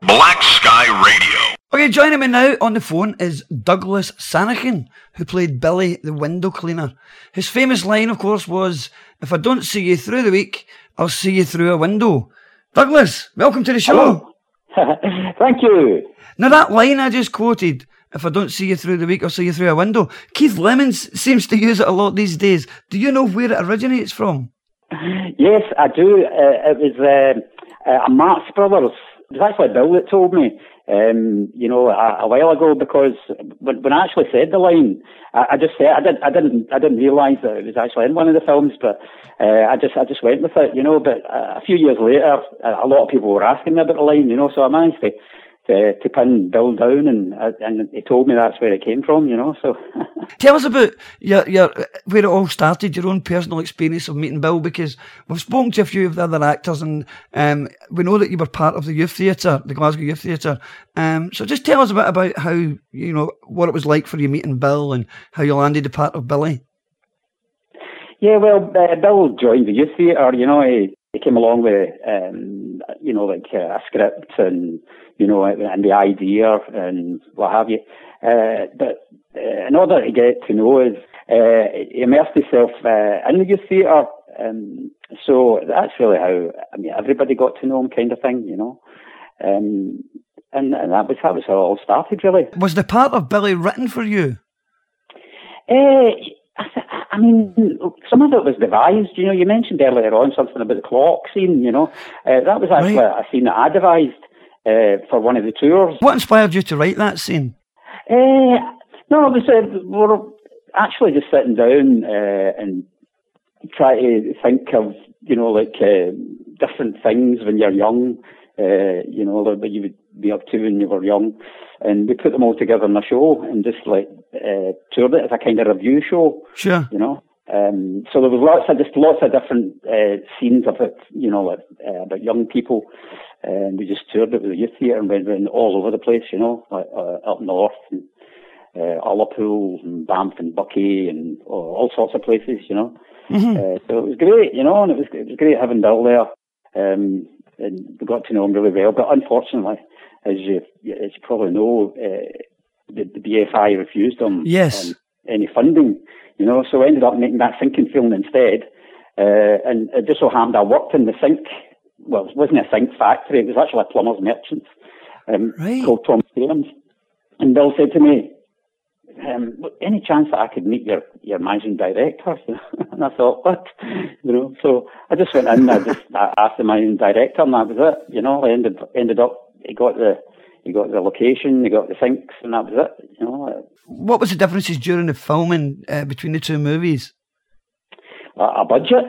Black Sky Radio. Okay, joining me now on the phone is Douglas Sanakin, who played Billy the window cleaner. His famous line, of course, was, "If I don't see you through the week, I'll see you through a window." Douglas, welcome to the show. Thank you. Now that line I just quoted, "If I don't see you through the week, I'll see you through a window," Keith Lemons seems to use it a lot these days. Do you know where it originates from? Yes, I do. It was a Marx Brothers. It was actually Bill that told me, a while ago, because when I actually said the line, I just said I didn't realise that it was actually in one of the films, but I just went with it, But a few years later, a lot of people were asking me about the line, so I managed to pin Bill down, and he told me that's where it came from, So tell us about your where it all started, your own personal experience of meeting Bill, because we've spoken to a few of the other actors, and we know that you were part of the youth theatre, the Glasgow Youth Theatre. So just tell us a bit about how, what it was like for you meeting Bill and how you landed the part of Billy. Yeah, well, Bill joined the youth theatre. He came along with a script and and the idea and what have you. But in order to get to know us, he immersed himself in the youth theatre. So that's really how everybody got to know him, kind of thing, And that was how it all started, really. Was the part of Billy written for you? Some of it was devised. You mentioned earlier on something about the clock scene. That was actually a scene that I devised for one of the tours. What inspired you to write that scene? No, it was we were actually just sitting down and try to think of different things when you're young. What you would be up to when you were young, and we put them all together in a show and just toured it as a kind of review show. Sure. So there was lots of different scenes of it, about young people, and we just toured it with the youth theatre and went all over the place, up north and Ullapool and Banff and Buckie and all sorts of places, Mm-hmm. So it was great, and it was great having Bill there. And we got to know him really well, but unfortunately, as you probably know, the BFI refused him any funding, so I ended up making that sinking film instead, and it just so happened I worked in the sink. Well, it wasn't a sink factory, it was actually a plumber's merchant called Tom Stearns, and Bill said to me, any chance that I could meet your managing director? And I thought, what? So I just went in, I asked the managing director, and that was it. I ended up, he got the location, he got the sinks, and that was it. What was the differences during the filming between the two movies? A budget.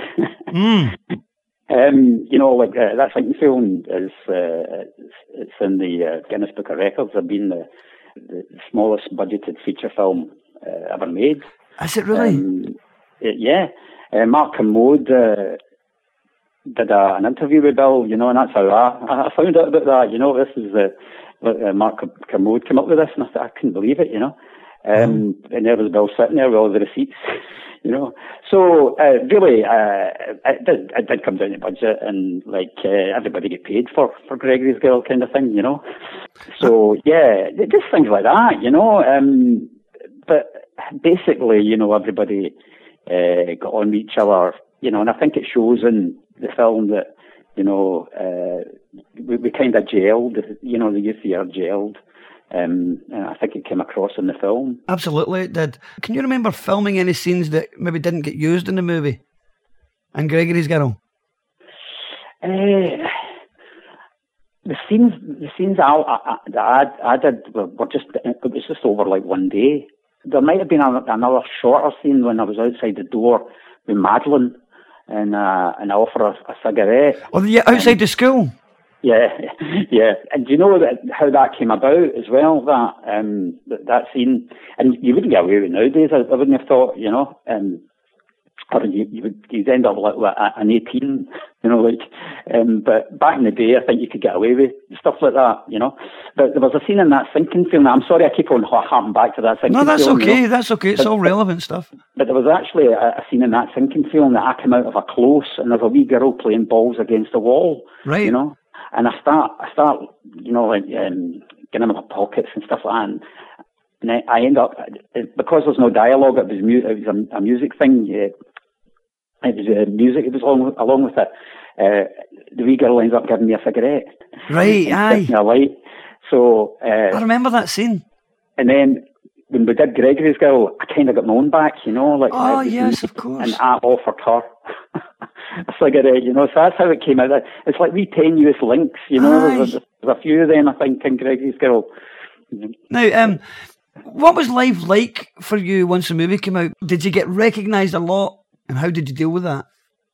That sinking film is it's in the Guinness Book of Records of being the smallest budgeted feature film ever made. Is it really? Yeah. Mark Kermode did an interview with Bill, and that's how I found out about that. This is Mark Kermode came up with this, and I thought, I couldn't believe it, And there was Bill sitting there with all the receipts, So really, it did come down to budget, and everybody get paid for Gregory's Girl kind of thing, So yeah, just things like that, But basically, everybody got on with each other, and I think it shows in the film that we kind of gelled, the youth theatre gelled. And I think it came across in the film. Absolutely, it did. Can you remember filming any scenes that maybe didn't get used in the movie? And Gregory's Girl? The scenes I did were just, it was just over one day. There might have been another shorter scene when I was outside the door with Madeline, and I offer her a cigarette. Oh, yeah, outside the school? Yeah. And do you know how that came about as well, that scene? And you wouldn't get away with it nowadays, I wouldn't have thought, or you'd end up like an 18, but back in the day, I think you could get away with stuff like that, But there was a scene in that sinking film. I'm sorry, I keep on harping back to that sinking film. No, that's okay. That's okay. It's all relevant stuff. But there was actually a scene in that sinking film that I came out of a close, and there's a wee girl playing balls against the wall, right? And I start getting in my pockets and stuff like that. And I end up, because there's no dialogue, it was a music thing. It was music. It was along with it. The wee girl ends up giving me a cigarette. Right, aye. A light. So I remember that scene. And then when we did Gregory's Girl, I kind of got my own back, Oh yes, of course. And I offered her a cigarette, so that's how it came out. It's like wee tenuous links, There's a few then, I think, in Gregory's Girl. Now, what was life like for you once the movie came out? Did you get recognised a lot, and how did you deal with that?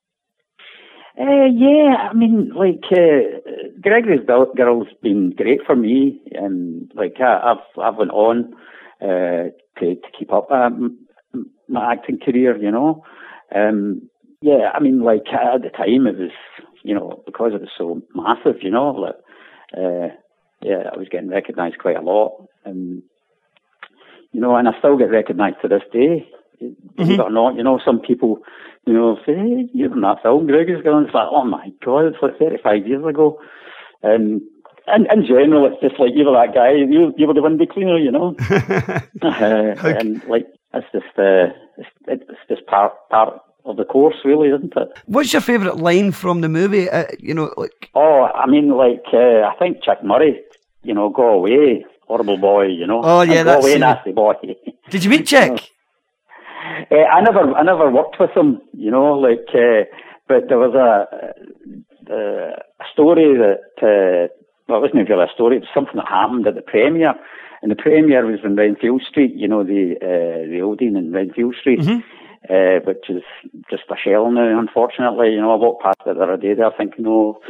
Yeah, I mean, Gregory's Girl's been great for me, and I've went on to keep up my acting career, Yeah, I mean, at the time it was, because it was so massive, I was getting recognised quite a lot, and and I still get recognised to this day. Believe it or not, some people, say, hey, you're in that film, Gregory's Girl. It's like, oh my God, it's like 35 years ago. And in general, it's just like, you were that guy, you were the window cleaner, and it's just part of the course, really, isn't it? What's your favourite line from the movie? Oh, I mean, I think Chuck Murray, go away, horrible boy, Oh yeah, go away, nasty boy. Did you meet Chuck? I never worked with him, but there was a story that, well, it wasn't really a story, it was something that happened at the premiere, and the premiere was in Renfield Street, the Odeon in Renfield Street, which is just a shell now, unfortunately. I walked past it the other day there thinking,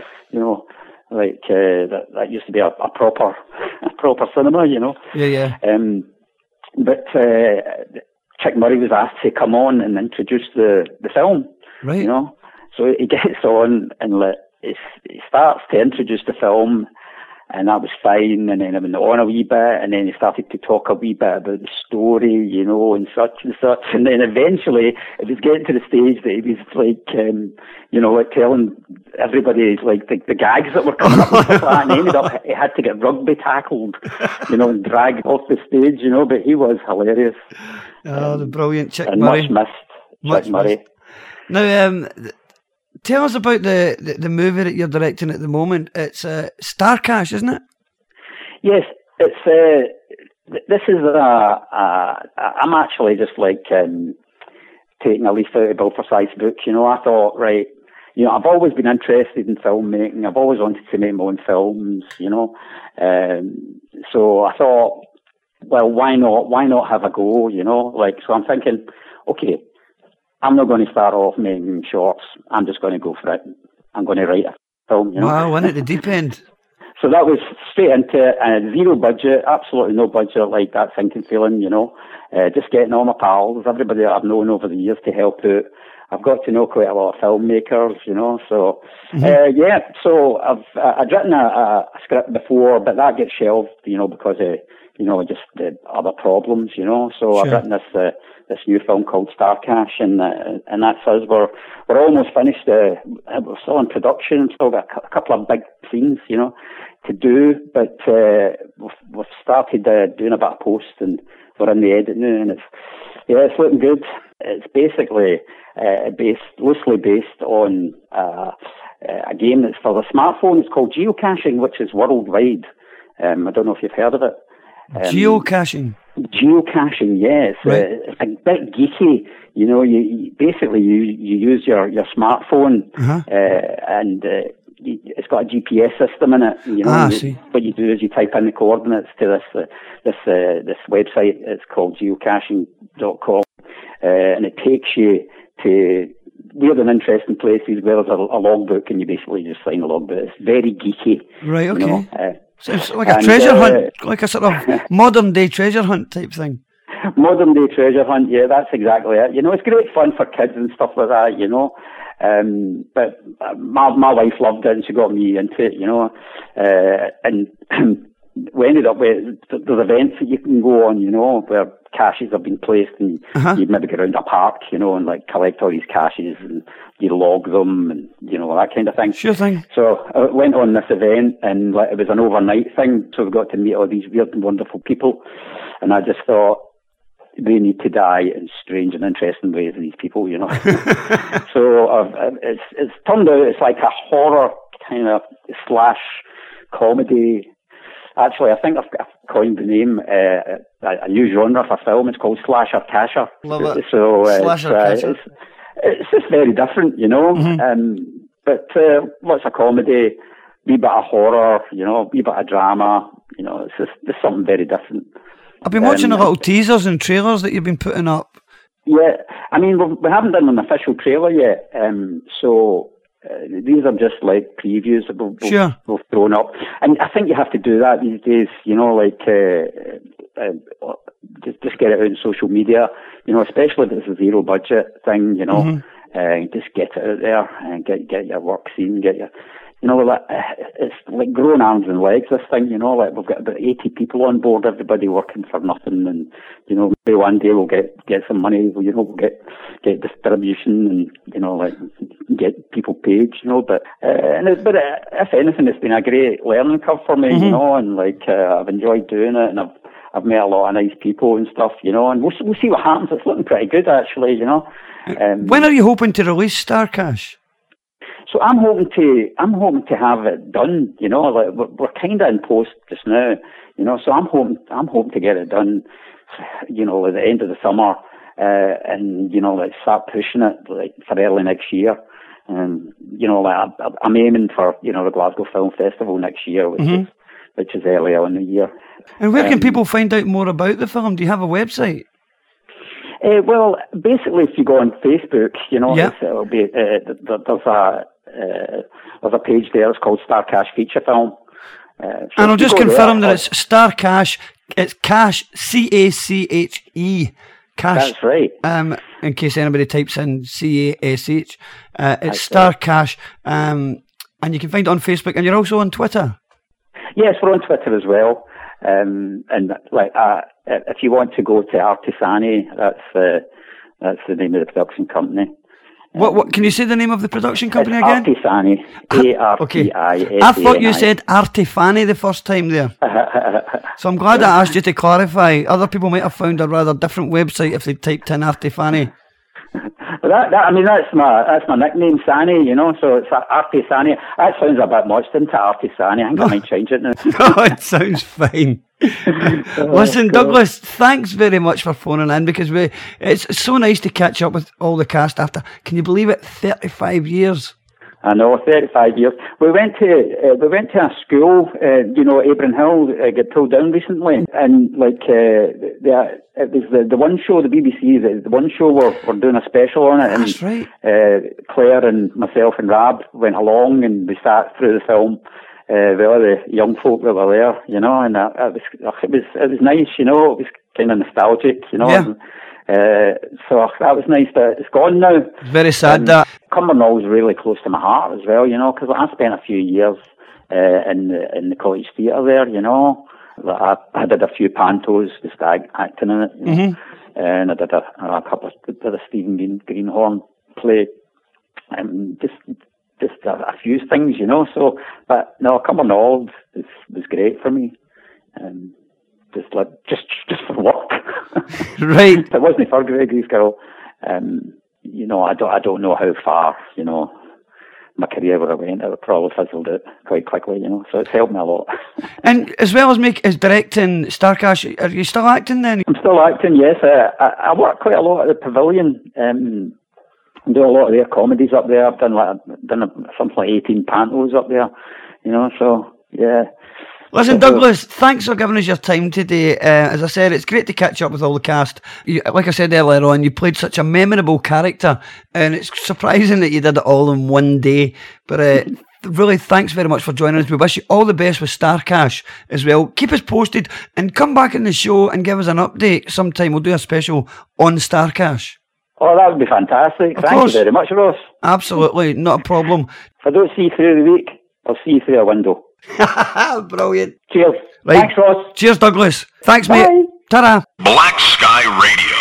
that used to be a proper cinema, Yeah. But Chuck Murray was asked to come on and introduce the film, right? So he gets on and he starts to introduce the film, and that was fine. And then I went on a wee bit, and then he started to talk a wee bit about the story, and such and such. And then eventually it was getting to the stage that he was telling everybody the gags that were coming up and stuff like that. And ended up he had to get rugby tackled, and dragged off the stage, But he was hilarious. Oh, the brilliant Chuck and Murray. Much missed, Chuck Murray. Now, tell us about the movie that you're directing at the moment. It's Starcash, isn't it? Yes, it's. This is I'm actually just taking a leaf out of Bill Forsyth's book. I thought, right, I've always been interested in filmmaking. I've always wanted to make my own films. So I thought, well, why not? Why not have a go? So I'm thinking, okay, I'm not going to start off making shorts. I'm just going to go for it. I'm going to write a film. Wow, went at the deep end. So that was straight into it, and zero budget, absolutely no budget, like that thinking feeling, just getting all my pals, everybody that I've known over the years to help out. I've got to know quite a lot of filmmakers, so, so I'd written a script before, but that gets shelved, because of, just the other problems, so sure. I've written this new film called Starcash, and that's us. We're almost finished. We're still in production. Still got a couple of big scenes, to do. But we've started doing a bit of post, and we're in the edit now, and it's looking good. It's basically loosely based on a game that's for the smartphone. It's called geocaching, which is worldwide. I don't know if you've heard of it. Geocaching. Geocaching, yes. Right. It's a bit geeky. You basically use your smartphone, and it's got a GPS system in it. See. What you do is you type in the coordinates to this website. It's called geocaching.com, and it takes you to weird and interesting places where there's a logbook, and you basically just sign a logbook. It's very geeky. Right. Okay. So it's like a treasure hunt, like a sort of modern day treasure hunt type thing. Modern day treasure hunt, yeah, that's exactly it. It's great fun for kids and stuff like that, But my wife loved it, and she got me into it, and we ended up with, there's events that you can go on, where caches have been placed, and you'd maybe go around a park, and like collect all these caches, and you log them, and that kind of thing. Sure thing. So I went on this event, and like it was an overnight thing, so we got to meet all these weird and wonderful people, and I just thought, they need to die in strange and interesting ways, these people, So it's turned out it's like a horror kind of / comedy. Actually, I think I've coined the name, a new genre for film. It's called Slasher Casher. Love it. So Slasher it's just very different, but lots of comedy, wee bit of horror, wee bit of drama. It's just something very different. I've been watching the little teasers and trailers that you've been putting up. Yeah, I mean, we haven't done an official trailer yet, so these are just like previews that we've thrown up. And I think you have to do that these days, just get it out on social media, especially if it's a zero budget thing, just get it out there and get your work seen, get your... it's like growing arms and legs, this thing, like we've got about 80 people on board, everybody working for nothing, and, maybe one day we'll get some money, we'll get distribution and, get people paid, but if anything, it's been a great learning curve for me, and I've enjoyed doing it, and I've met a lot of nice people and stuff, and we'll see what happens. It's looking pretty good, actually, When are you hoping to release Starcash? So I'm hoping to have it done, we're kind of in post just now, so I'm hoping to get it done, at the end of the summer, and, start pushing it, for early next year. And, I'm aiming for, the Glasgow Film Festival next year, which is earlier in the year. And where can people find out more about the film? Do you have a website? Well, basically, if you go on Facebook, it'll be, there's a page there. It's called Starcash Feature Film. And I'll just confirm that it's Starcash. It's Cash, C-A-C-H-E. Cash. That's right. In case anybody types in C-A-S-H, it's Starcash. And you can find it on Facebook, and you're also on Twitter. Yes, we're on Twitter as well. And if you want to go to Artisani, that's the name of the production company. What can you say the name of the production company again? Artisani. A-R-T-I-S-A-N-I. I thought you said Artifani the first time there. So I'm glad I asked you to clarify. Other people might have found a rather different website if they typed in Artifani. Well, that's my nickname, Sani, so it's Artisani. That sounds a bit much, doesn't it, Artisani? I think I might change it now. No, it sounds fine. Listen, cool. Douglas, thanks very much for phoning in, because it's so nice to catch up with all the cast after, can you believe it, 35 years? I know, 35 years. We went to a school, Abram Hill, got pulled down recently, and it was the one show, the BBC, the one show we're doing a special on it. That's and, right. Claire and myself and Rab went along, and we sat through the film with all the young folk that were there, and it was nice, it was kind of nostalgic, Yeah. So that was nice, but it's gone now. It's very sad that. Cumbernauld is really close to my heart as well, because I spent a few years in the College Theatre there, I did a few pantos, just acting in it, and I did a couple of Stephen Greenhorn play, and just a few things, so, but no, Cumbernauld was great for me, just for work. Right. If it wasn't for Gregory's Girl, I don't know how far, my career would have went. It would probably fizzled out quite quickly, so it's helped me a lot. And as well as directing Starcash, are you still acting then? I'm still acting, yes. I work quite a lot at the Pavilion, and do a lot of their comedies up there. I've done something like 18 pantos up there, so yeah. Listen, Douglas, thanks for giving us your time today. As I said, it's great to catch up with all the cast. Like I said earlier on, you played such a memorable character, and it's surprising that you did it all in one day. But really, thanks very much for joining us. We wish you all the best with Starcash as well. Keep us posted and come back in the show and give us an update sometime. We'll do a special on Starcash. Oh, that would be fantastic. Thank you very much, Ross. Absolutely, not a problem. If I don't see you through the week, I'll see you through a window. Brilliant. Cheers. Right. Thanks, Ross. Cheers, Douglas. Thanks, Bye. mate. Ta-ra. Black Sky Radio.